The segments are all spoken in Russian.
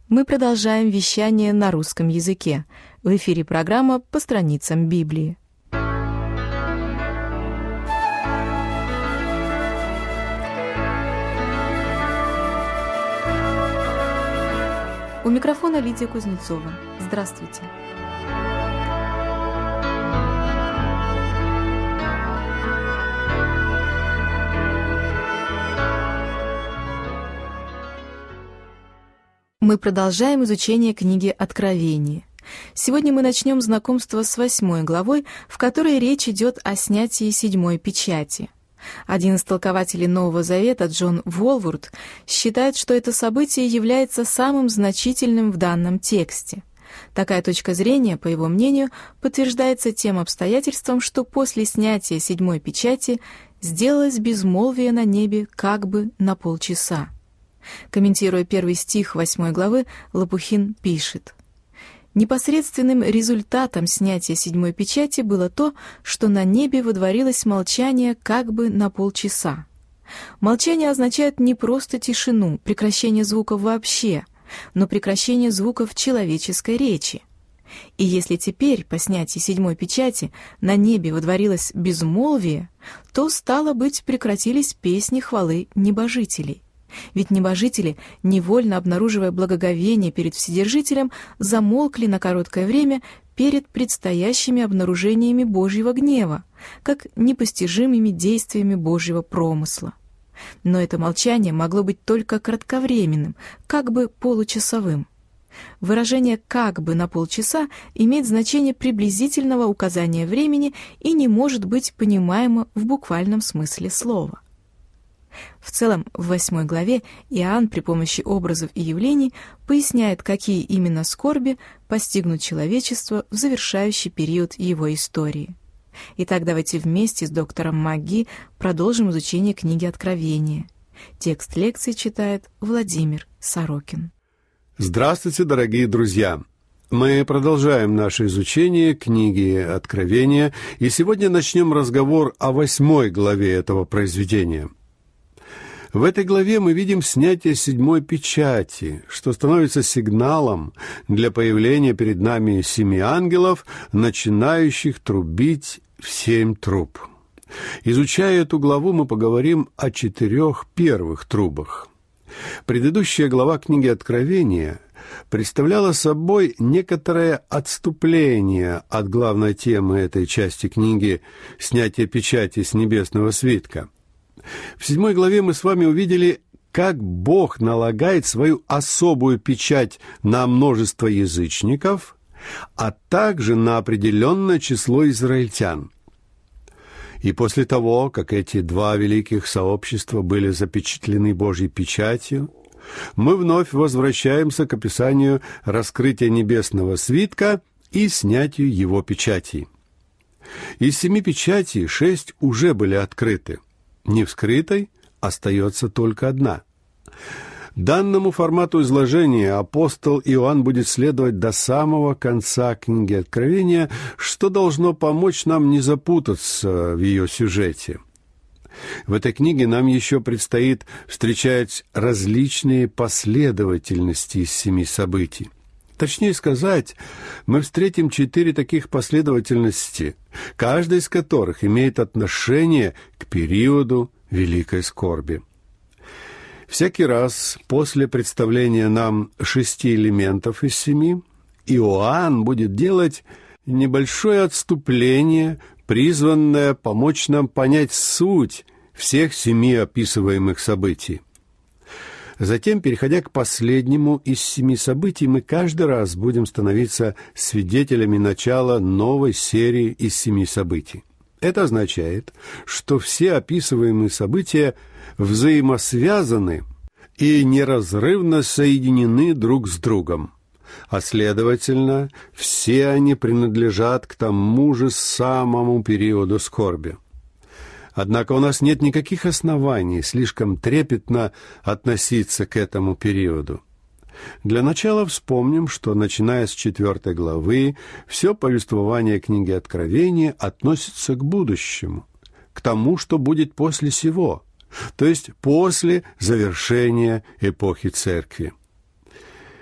Мы продолжаем вещание на русском языке. В эфире программа «По страницам Библии». У микрофона Лидия Кузнецова. Здравствуйте. Мы продолжаем изучение книги Откровения. Сегодня мы начнем знакомство с 8 главой, в которой речь идет о снятии 7 печати. Один из толкователей Нового Завета, Джон Волворд, считает, что это событие является самым значительным в данном тексте. Такая точка зрения, по его мнению, подтверждается тем обстоятельством, что после снятия 7 печати сделалось безмолвие на небе как бы на полчаса. Комментируя 1 стих 8 главы, Лопухин пишет: «Непосредственным результатом снятия 7 печати было то, что на небе водворилось молчание как бы на полчаса. Молчание означает не просто тишину, прекращение звуков вообще, но прекращение звуков человеческой речи. И если теперь, по снятии 7 печати, на небе водворилось безмолвие, то, стало быть, прекратились песни хвалы небожителей. Ведь небожители, невольно обнаруживая благоговение перед Вседержителем, замолкли на короткое время перед предстоящими обнаружениями Божьего гнева, как непостижимыми действиями Божьего промысла. Но это молчание могло быть только кратковременным, как бы получасовым. Выражение «как бы» на полчаса имеет значение приблизительного указания времени и не может быть понимаемо в буквальном смысле слова. В целом, в 8 главе Иоанн при помощи образов и явлений поясняет, какие именно скорби постигнут человечество в завершающий период его истории. Итак, давайте вместе с доктором Маги продолжим изучение книги Откровения. Текст лекции читает Владимир Сорокин. Здравствуйте, дорогие друзья! Мы продолжаем наше изучение книги Откровения, и сегодня начнем разговор о 8 главе этого произведения. В этой главе мы видим снятие 7 печати, что становится сигналом для появления перед нами 7 ангелов, начинающих трубить в 7 труб. Изучая эту главу, мы поговорим о 4 первых трубах. Предыдущая глава книги Откровения представляла собой некоторое отступление от главной темы этой части книги «Снятие печати с небесного свитка». В 7 главе мы с вами увидели, как Бог налагает свою особую печать на множество язычников, а также на определенное число израильтян. И после того, как эти 2 великих сообщества были запечатлены Божьей печатью, мы вновь возвращаемся к описанию раскрытия небесного свитка и снятию его печатей. Из 7 печатей 6 уже были открыты. Невскрытой остается только 1. Данному формату изложения апостол Иоанн будет следовать до самого конца книги Откровения, что должно помочь нам не запутаться в ее сюжете. В этой книге нам еще предстоит встречать различные последовательности из 7 событий. Точнее сказать, мы встретим 4 таких последовательности, каждая из которых имеет отношение к периоду великой скорби. Всякий раз после представления нам 6 элементов из 7, Иоанн будет делать небольшое отступление, призванное помочь нам понять суть всех 7 описываемых событий. Затем, переходя к последнему из 7 событий, мы каждый раз будем становиться свидетелями начала новой серии из 7 событий. Это означает, что все описываемые события взаимосвязаны и неразрывно соединены друг с другом, а следовательно, все они принадлежат к тому же самому периоду скорби. Однако у нас нет никаких оснований слишком трепетно относиться к этому периоду. Для начала вспомним, что, начиная с 4 главы, все повествование книги Откровения относится к будущему, к тому, что будет после сего, то есть после завершения эпохи Церкви.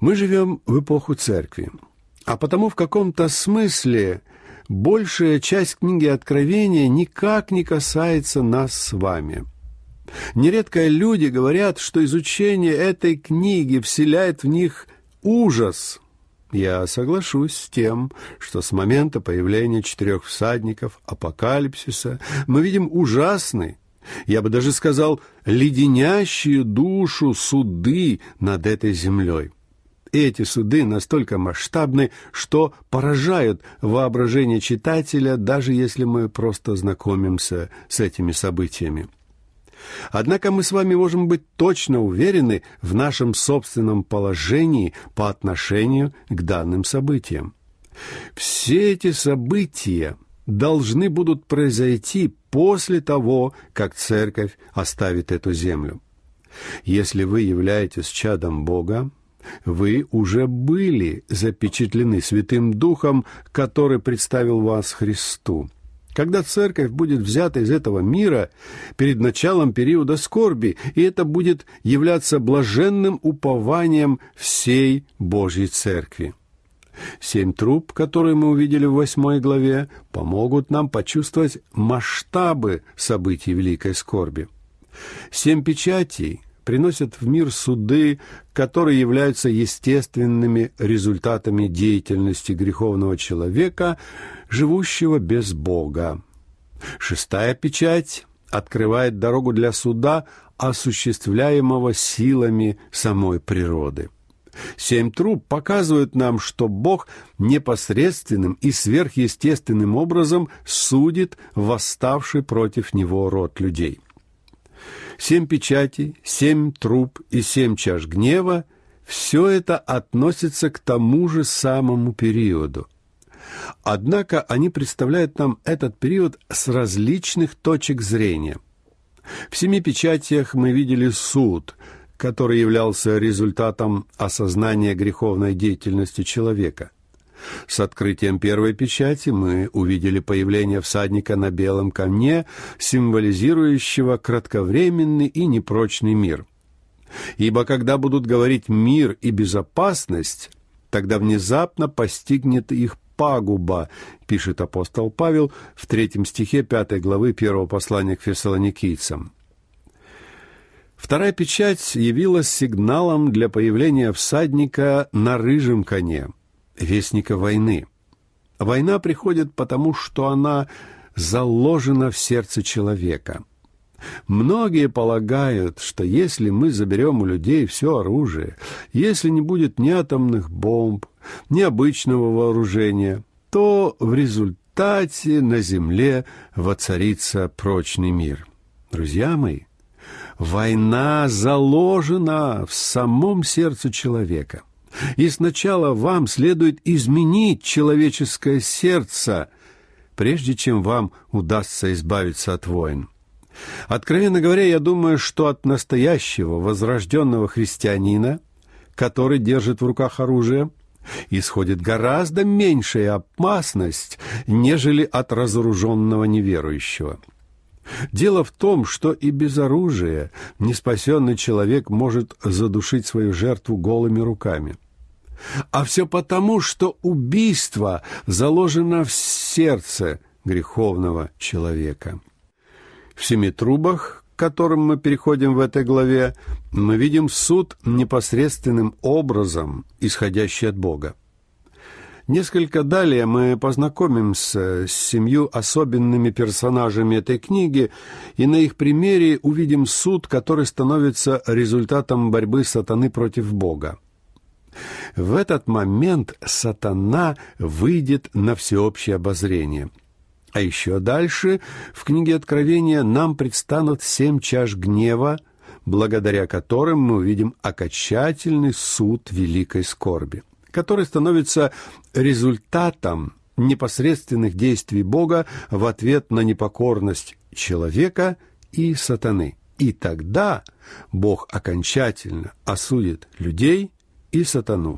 Мы живем в эпоху церкви, а потому в каком-то смысле большая часть книги Откровения никак не касается нас с вами. Нередко люди говорят, что изучение этой книги вселяет в них ужас. Я соглашусь с тем, что с момента появления 4 всадников апокалипсиса мы видим ужасный, я бы даже сказал, леденящие душу суды над этой землей. Эти суды настолько масштабны, что поражают воображение читателя, даже если мы просто знакомимся с этими событиями. Однако мы с вами можем быть точно уверены в нашем собственном положении по отношению к данным событиям. Все эти события должны будут произойти после того, как Церковь оставит эту землю. Если вы являетесь чадом Бога, вы уже были запечатлены Святым Духом, который представил вас Христу. Когда Церковь будет взята из этого мира перед началом периода скорби, и это будет являться блаженным упованием всей Божьей Церкви. 7 труб, которые мы увидели в 8 главе, помогут нам почувствовать масштабы событий великой скорби. 7 печатей приносят в мир суды, которые являются естественными результатами деятельности греховного человека, живущего без Бога. 6 печать открывает дорогу для суда, осуществляемого силами самой природы. 7 труб показывают нам, что Бог непосредственным и сверхъестественным образом судит восставший против Него род людей. 7 печатей, 7 труб и 7 чаш гнева – все это относится к тому же самому периоду. Однако они представляют нам этот период с различных точек зрения. В 7 печатях мы видели суд, который являлся результатом осознания греховной деятельности человека. С открытием 1 печати мы увидели появление всадника на белом коне, символизирующего кратковременный и непрочный мир. Ибо когда будут говорить «мир» и «безопасность», тогда внезапно постигнет их пагуба, пишет апостол Павел в 3 стихе 5 главы 1 послания к фессалоникийцам. 2 печать явилась сигналом для появления всадника на рыжем коне, вестника войны. Война приходит потому, что она заложена в сердце человека. Многие полагают, что если мы заберем у людей все оружие, если не будет ни атомных бомб, ни обычного вооружения, то в результате на земле воцарится прочный мир. Друзья мои, война заложена в самом сердце человека. И сначала вам следует изменить человеческое сердце, прежде чем вам удастся избавиться от войн. Откровенно говоря, я думаю, что от настоящего возрожденного христианина, который держит в руках оружие, исходит гораздо меньшая опасность, нежели от разоруженного неверующего. Дело в том, что и без оружия неспасенный человек может задушить свою жертву голыми руками. А все потому, что убийство заложено в сердце греховного человека. В 7 трубах, к которым мы переходим в этой главе, мы видим суд непосредственным образом, исходящий от Бога. Несколько далее мы познакомимся с 7 особенными персонажами этой книги, и на их примере увидим суд, который становится результатом борьбы сатаны против Бога. В этот момент сатана выйдет на всеобщее обозрение. А еще дальше в книге Откровения нам предстанут 7 чаш гнева, благодаря которым мы увидим окончательный суд великой скорби, который становится результатом непосредственных действий Бога в ответ на непокорность человека и сатаны. И тогда Бог окончательно осудит людей и сатану.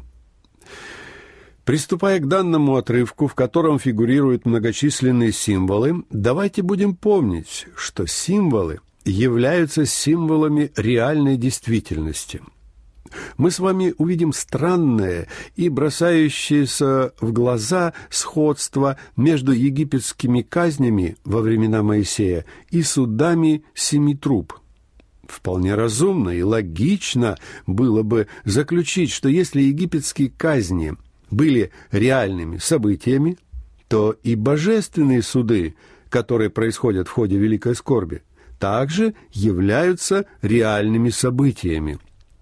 Приступая к данному отрывку, в котором фигурируют многочисленные символы, давайте будем помнить, что символы являются символами реальной действительности. мы с вами увидим странное и бросающееся в глаза сходство между египетскими казнями во времена Моисея и судами 7 труб. Вполне разумно и логично было бы заключить, что если египетские казни были реальными событиями, то и божественные суды, которые происходят в ходе великой скорби, также являются реальными событиями.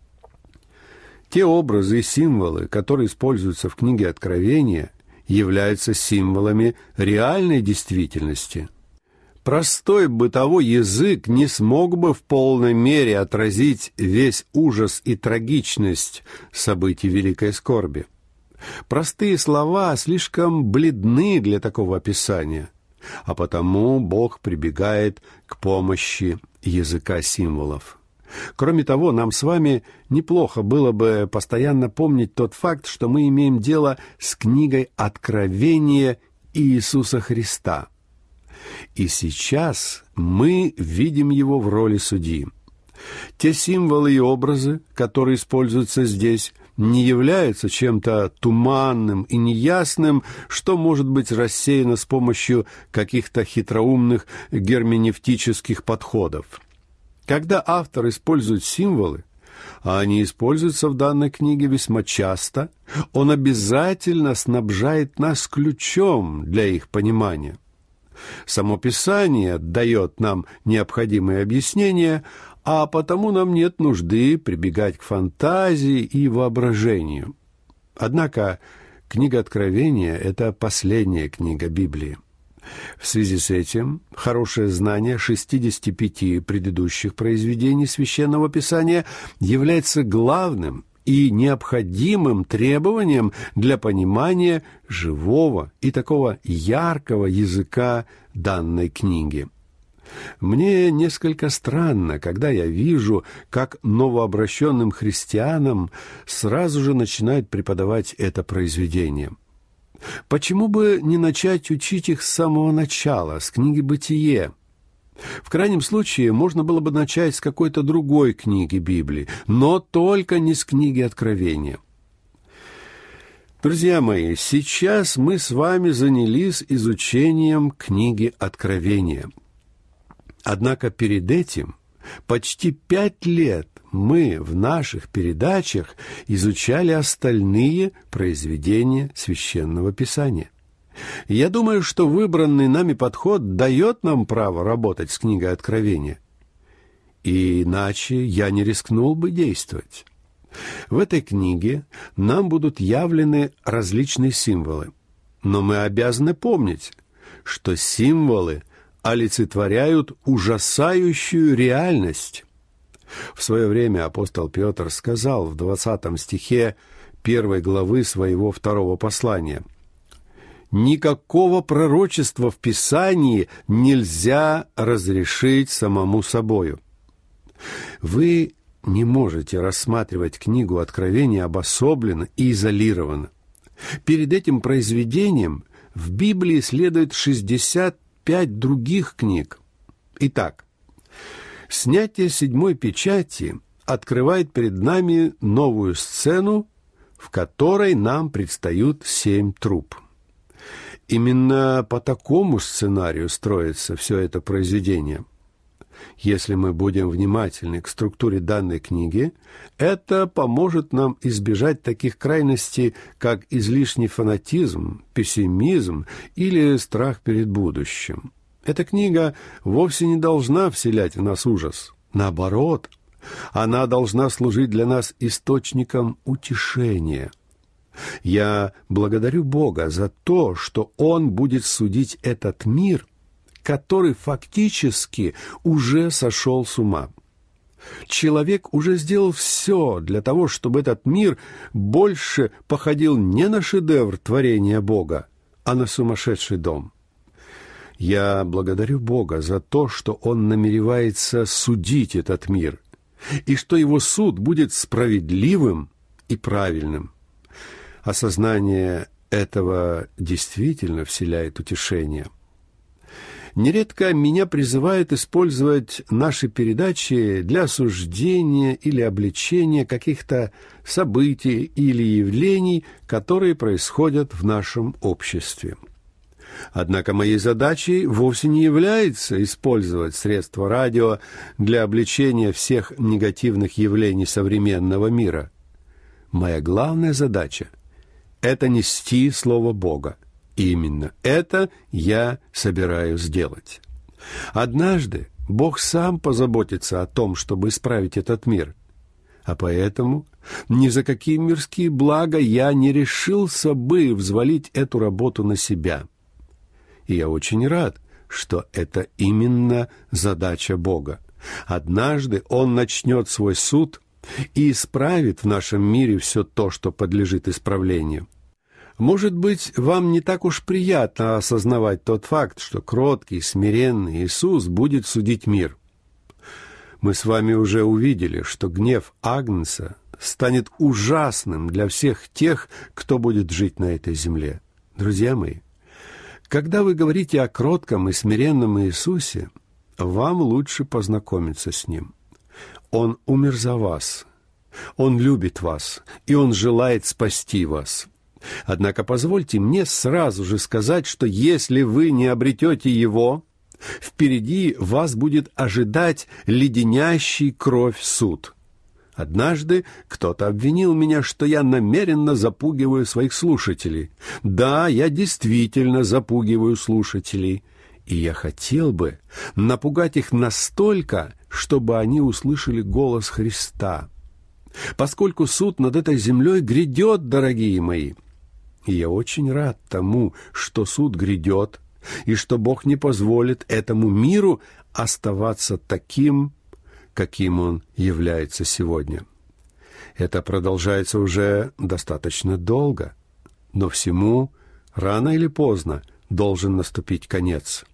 Те образы и символы, которые используются в книге Откровения, являются символами реальной действительности. Простой бытовой язык не смог бы в полной мере отразить весь ужас и трагичность событий великой скорби. Простые слова слишком бледны для такого описания, а потому Бог прибегает к помощи языка символов. Кроме того, нам с вами неплохо было бы постоянно помнить тот факт, что мы имеем дело с книгой Откровения Иисуса Христа. И сейчас мы видим его в роли судьи. Те символы и образы, которые используются здесь, не являются чем-то туманным и неясным, что может быть рассеяно с помощью каких-то хитроумных герменевтических подходов. Когда автор использует символы, а они используются в данной книге весьма часто, он обязательно снабжает нас ключом для их понимания. Само Писание дает нам необходимые объяснения, а потому нам нет нужды прибегать к фантазии и воображению. Однако книга Откровения – это последняя книга Библии. В связи с этим хорошее знание 65 предыдущих произведений Священного Писания является главным и необходимым требованием для понимания живого и такого яркого языка данной книги. Мне несколько странно, когда я вижу, как новообращенным христианам сразу же начинают преподавать это произведение. Почему бы не начать учить их с самого начала, с книги «Бытие»? В крайнем случае, можно было бы начать с какой-то другой книги Библии, но только не с книги Откровения. Друзья мои, сейчас мы с вами занялись изучением книги Откровения. Однако перед этим почти 5 лет мы в наших передачах изучали остальные произведения Священного Писания. Я думаю, что выбранный нами подход дает нам право работать с книгой Откровения. И иначе я не рискнул бы действовать. В этой книге нам будут явлены различные символы. Но мы обязаны помнить, что символы олицетворяют ужасающую реальность. В свое время апостол Петр сказал в 20 стихе 1 главы своего 2 послания: «Никакого пророчества в Писании нельзя разрешить самому собою». Вы не можете рассматривать книгу Откровения обособленно и изолированно. Перед этим произведением в Библии следует 65 других книг. Итак, снятие 7 печати открывает перед нами новую сцену, в которой нам предстают 7 труб. Именно по такому сценарию строится все это произведение. Если мы будем внимательны к структуре данной книги, это поможет нам избежать таких крайностей, как излишний фанатизм, пессимизм или страх перед будущим. Эта книга вовсе не должна вселять в нас ужас. Наоборот, она должна служить для нас источником утешения. Я благодарю Бога за то, что Он будет судить этот мир, который фактически уже сошел с ума. Человек уже сделал все для того, чтобы этот мир больше походил не на шедевр творения Бога, а на сумасшедший дом. Я благодарю Бога за то, что Он намеревается судить этот мир, и что Его суд будет справедливым и правильным. Осознание этого действительно вселяет утешение. Нередко меня призывают использовать наши передачи для осуждения или обличения каких-то событий или явлений, которые происходят в нашем обществе. Однако моей задачей вовсе не является использовать средства радио для обличения всех негативных явлений современного мира. Моя главная задача – это нести Слово Бога. И именно это я собираюсь сделать. Однажды Бог сам позаботится о том, чтобы исправить этот мир. А поэтому ни за какие мирские блага я не решился бы взвалить эту работу на себя. И я очень рад, что это именно задача Бога. Однажды Он начнет свой суд и исправит в нашем мире все то, что подлежит исправлению. Может быть, вам не так уж приятно осознавать тот факт, что кроткий, смиренный Иисус будет судить мир. Мы с вами уже увидели, что гнев Агнца станет ужасным для всех тех, кто будет жить на этой земле. Друзья мои, когда вы говорите о кротком и смиренном Иисусе, вам лучше познакомиться с Ним. Он умер за вас, Он любит вас, и Он желает спасти вас. Однако позвольте мне сразу же сказать, что если вы не обретете Его, впереди вас будет ожидать леденящий кровь суд. Однажды кто-то обвинил меня, что я намеренно запугиваю своих слушателей. Да, я действительно запугиваю слушателей, и я хотел бы напугать их настолько, чтобы они услышали голос Христа. Поскольку суд над этой землей грядет, дорогие мои, и я очень рад тому, что суд грядет, и что Бог не позволит этому миру оставаться таким, каким он является сегодня. Это продолжается уже достаточно долго, но всему рано или поздно должен наступить конец.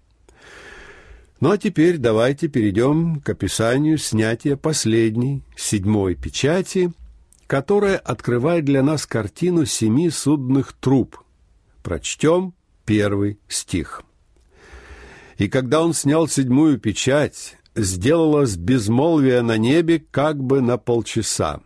Ну а теперь давайте перейдем к описанию снятия последней, 7-й печати, которая открывает для нас картину 7 судных труб. Прочтем 1 стих. «И когда он снял 7-ю печать, сделалось безмолвие на небе как бы на полчаса».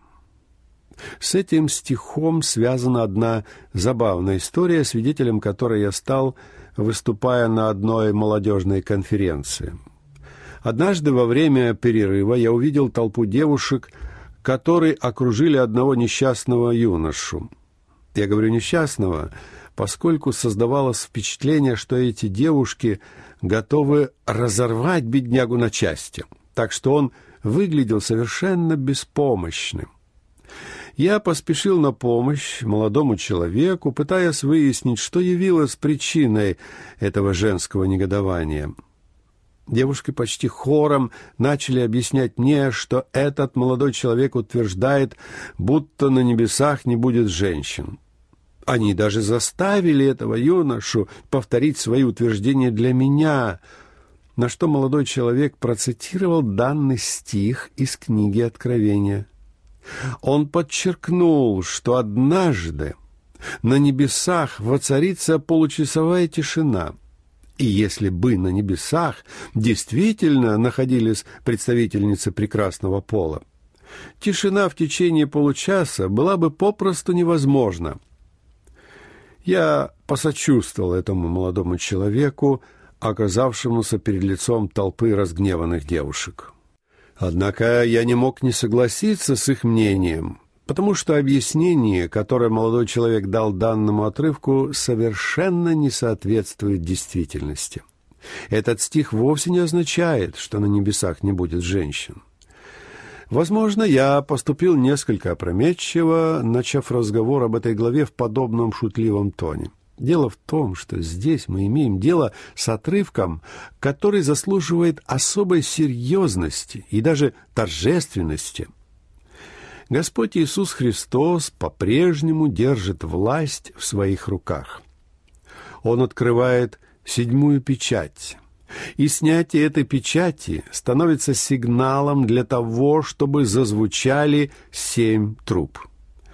С этим стихом связана одна забавная история, свидетелем которой я стал, выступая на одной молодежной конференции. Однажды во время перерыва я увидел толпу девушек, которые окружили одного несчастного юношу. Я говорю «несчастного», поскольку создавалось впечатление, что эти девушки готовы разорвать беднягу на части, так что он выглядел совершенно беспомощным. Я поспешил на помощь молодому человеку, пытаясь выяснить, что явилось причиной этого женского негодования. Девушки почти хором начали объяснять мне, что этот молодой человек утверждает, будто на небесах не будет женщин. Они даже заставили этого юношу повторить свои утверждения для меня, на что молодой человек процитировал данный стих из книги Откровения. Он подчеркнул, что однажды на небесах воцарится получасовая тишина. И если бы на небесах действительно находились представительницы прекрасного пола, тишина в течение получаса была бы попросту невозможна. Я посочувствовал этому молодому человеку, оказавшемуся перед лицом толпы разгневанных девушек. Однако я не мог не согласиться с их мнением, потому что объяснение, которое молодой человек дал данному отрывку, совершенно не соответствует действительности. Этот стих вовсе не означает, что на небесах не будет женщин. Возможно, я поступил несколько опрометчиво, начав разговор об этой главе в подобном шутливом тоне. Дело в том, что здесь мы имеем дело с отрывком, который заслуживает особой серьезности и даже торжественности. Господь Иисус Христос по-прежнему держит власть в своих руках. Он открывает 7-ю печать, и снятие этой печати становится сигналом для того, чтобы зазвучали 7 труб.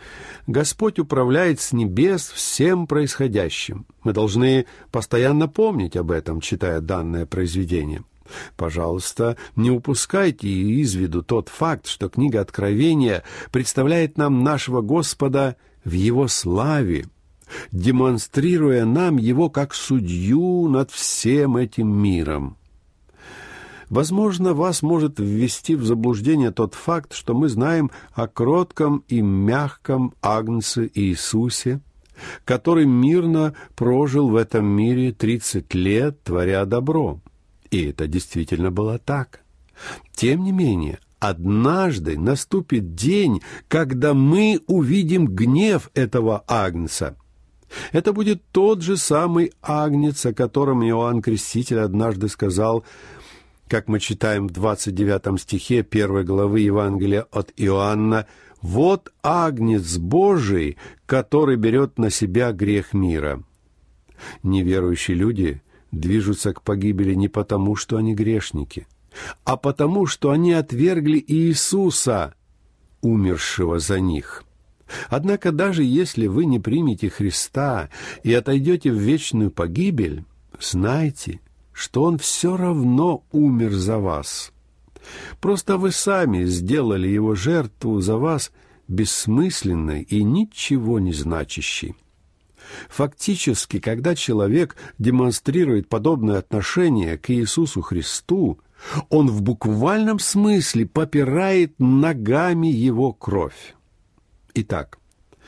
Господь управляет с небес всем происходящим. Мы должны постоянно помнить об этом, читая данное произведение. Пожалуйста, не упускайте из виду тот факт, что книга Откровения представляет нам нашего Господа в Его славе, демонстрируя нам Его как судью над всем этим миром. Возможно, вас может ввести в заблуждение тот факт, что мы знаем о кротком и мягком Агнце Иисусе, который мирно прожил в этом мире 30 лет, творя добро. И это действительно было так. Тем не менее, однажды наступит день, когда мы увидим гнев этого Агнца. Это будет тот же самый Агнец, о котором Иоанн Креститель однажды сказал, как мы читаем в 29 стихе 1 главы Евангелия от Иоанна: «Вот Агнец Божий, который берет на себя грех мира». Неверующие люди движутся к погибели не потому, что они грешники, а потому, что они отвергли Иисуса, умершего за них. Однако даже если вы не примете Христа и отойдете в вечную погибель, знайте, что Он все равно умер за вас. Просто вы сами сделали Его жертву за вас бессмысленной и ничего не значащей. Фактически, когда человек демонстрирует подобное отношение к Иисусу Христу, он в буквальном смысле попирает ногами Его кровь. Итак,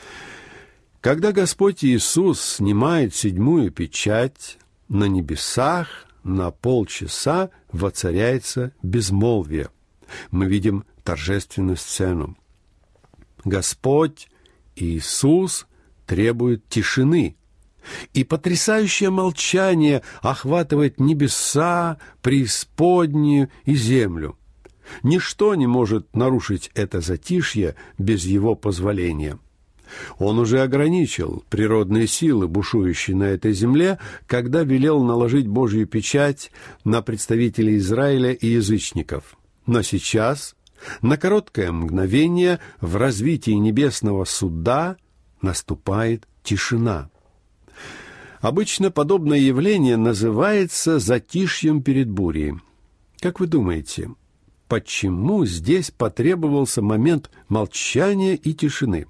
когда Господь Иисус снимает 7-ю печать, на небесах на полчаса воцаряется безмолвие. Мы видим торжественную сцену. Господь Иисус требует тишины, и потрясающее молчание охватывает небеса, преисподнюю и землю. Ничто не может нарушить это затишье без Его позволения. Он уже ограничил природные силы, бушующие на этой земле, когда велел наложить Божью печать на представителей Израиля и язычников. Но сейчас, на короткое мгновение, в развитии небесного суда наступает тишина. Обычно подобное явление называется затишьем перед бурей. Как вы думаете, почему здесь потребовался момент молчания и тишины?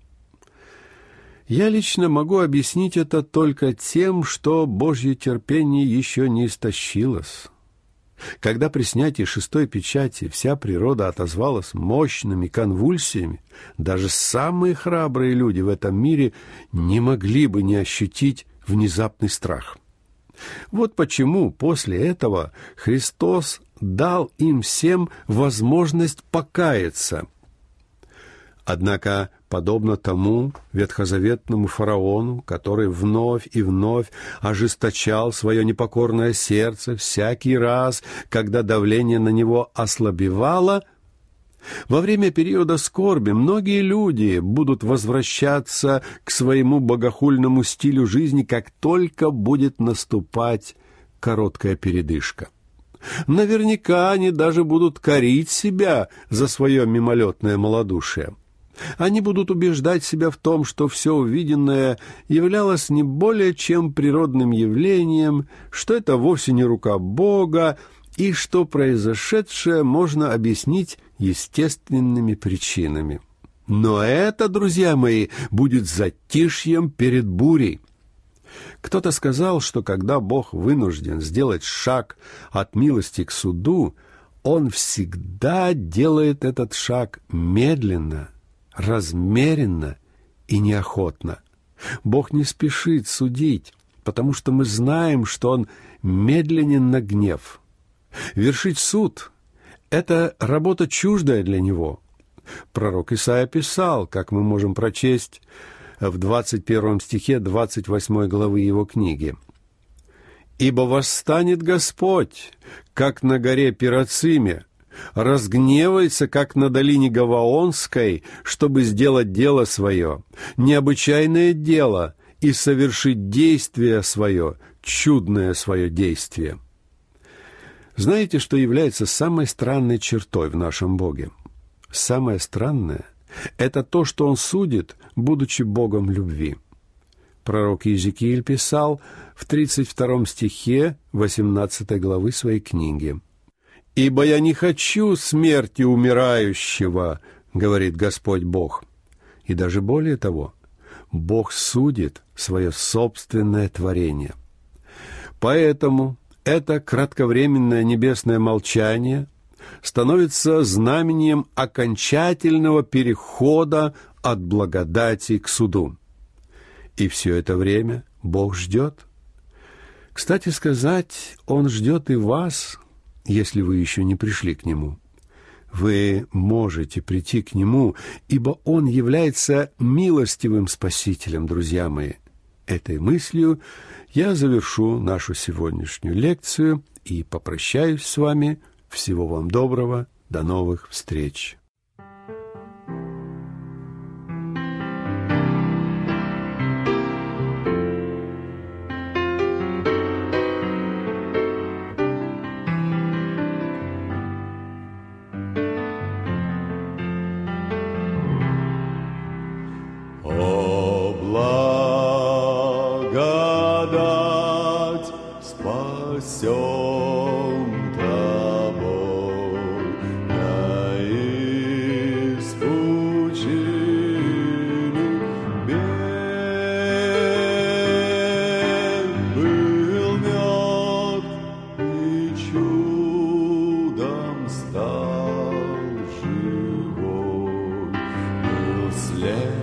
Я лично могу объяснить это только тем, что Божье терпение еще не истощилось. Когда при снятии 6-й печати вся природа отозвалась мощными конвульсиями, даже самые храбрые люди в этом мире не могли бы не ощутить внезапный страх. Вот почему после этого Христос дал им всем возможность покаяться. Однако, подобно тому ветхозаветному фараону, который вновь и вновь ожесточал свое непокорное сердце всякий раз, когда давление на него ослабевало, во время периода скорби многие люди будут возвращаться к своему богохульному стилю жизни, как только будет наступать короткая передышка. Наверняка они даже будут корить себя за свое мимолетное малодушие. Они будут убеждать себя в том, что все увиденное являлось не более чем природным явлением, что это вовсе не рука Бога, и что произошедшее можно объяснить естественными причинами. Но это, друзья мои, будет затишьем перед бурей. Кто-то сказал, что когда Бог вынужден сделать шаг от милости к суду, Он всегда делает этот шаг медленно, размеренно и неохотно. Бог не спешит судить, потому что мы знаем, что Он медленен на гнев. Вершить суд — это работа чуждая для Него. Пророк Исаия писал, как мы можем прочесть в 21 стихе 28 главы его книги: «Ибо восстанет Господь, как на горе Перациме, разгневается, как на долине Гаваонской, чтобы сделать дело свое, необычайное дело, и совершить действие свое, чудное свое действие». Знаете, что является самой странной чертой в нашем Боге? Самое странное Это то, что Он судит, будучи Богом любви. Пророк Иезекииль писал в 32 стихе 18 главы своей книги: «Ибо я не хочу смерти умирающего, говорит Господь Бог». И даже более того, Бог судит свое собственное творение. Поэтому это кратковременное небесное молчание становится знамением окончательного перехода от благодати к суду. И все это время Бог ждет. Кстати сказать, Он ждет и вас, если вы еще не пришли к Нему. Вы можете прийти к Нему, ибо Он является милостивым Спасителем, друзья мои. Этой мыслью я завершу нашу сегодняшнюю лекцию и попрощаюсь с вами. Всего вам доброго, до новых встреч. Благодать спасен тобой, я из пучины бед был мед и чудом стал живой, был след.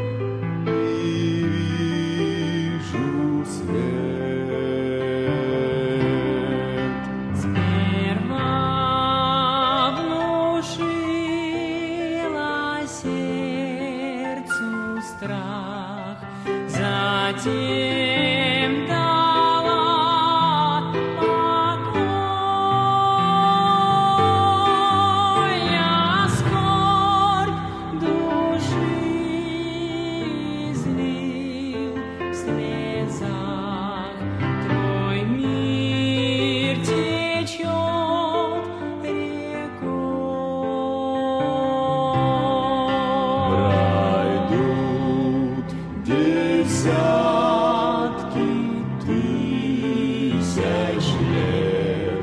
Затем дала покой, я скорбь души излил в слезах. Твой мир течет рекой. Пройдут десятки тысяч лет,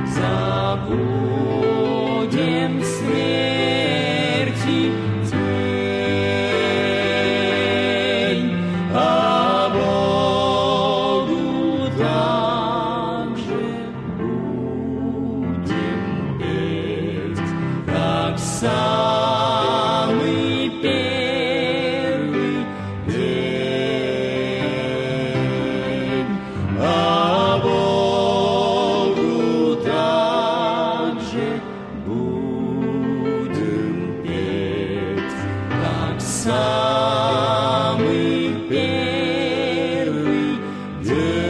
забудем смерти день, а Богу также будем петь, как самый первый день, а Богу также будем петь, как самый первый день.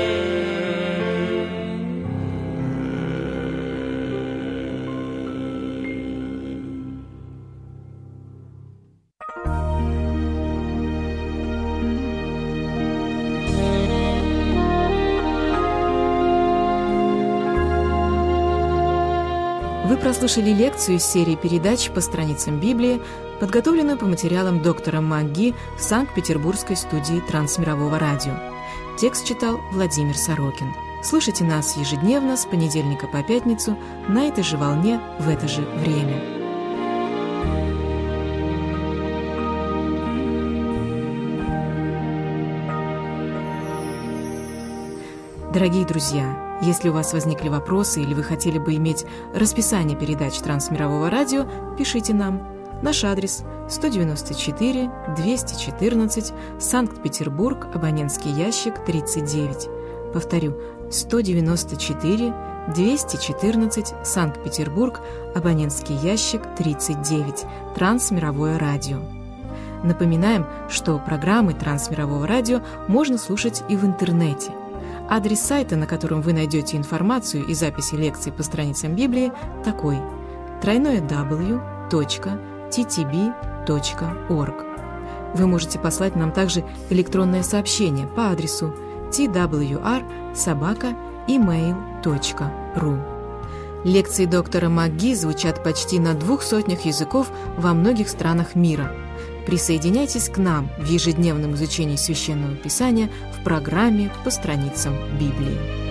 Вы прослушали лекцию из серии передач по страницам Библии, подготовленную по материалам доктора МакГи в Санкт-Петербургской студии Трансмирового радио. Текст читал Владимир Сорокин. Слушайте нас ежедневно с понедельника по пятницу на этой же волне в это же время. Дорогие друзья, если у вас возникли вопросы или вы хотели бы иметь расписание передач Трансмирового радио, пишите нам. Наш адрес 194 214, Санкт-Петербург, абонентский ящик 39. Повторю, 194 214, Санкт-Петербург, абонентский ящик 39, Трансмировое радио. Напоминаем, что программы Трансмирового радио можно слушать и в интернете. Адрес сайта, на котором вы найдете информацию и записи лекций по страницам Библии, такой: www.ttb.org. Вы можете послать нам также электронное сообщение по адресу twr@email.ru. Лекции доктора МакГи звучат почти на 200 языков во многих странах мира. Присоединяйтесь к нам в ежедневном изучении Священного Писания в программе «По страницам Библии».